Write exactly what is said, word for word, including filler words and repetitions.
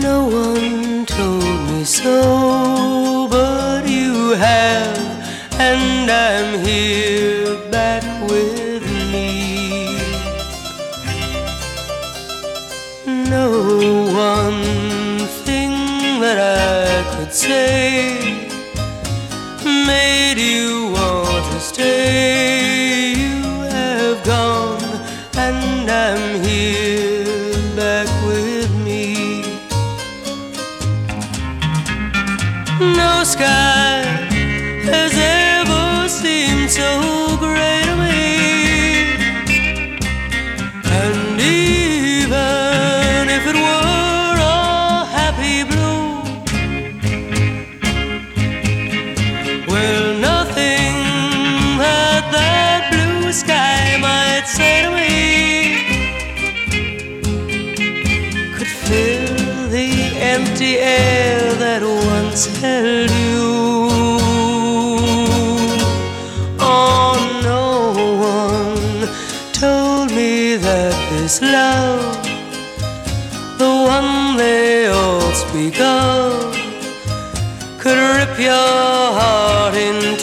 No one told me so, but you have, and I'm here back with me. No one thing that I could say made you want to stay. You have gone, and I'm here back with me. No sky has ever seemed so gray to me, and even if it were a happy blue, well, nothing that that blue sky might say to me could fill the empty air that once held you. Oh, no one told me that this love, the one they all speak of, could rip your heart in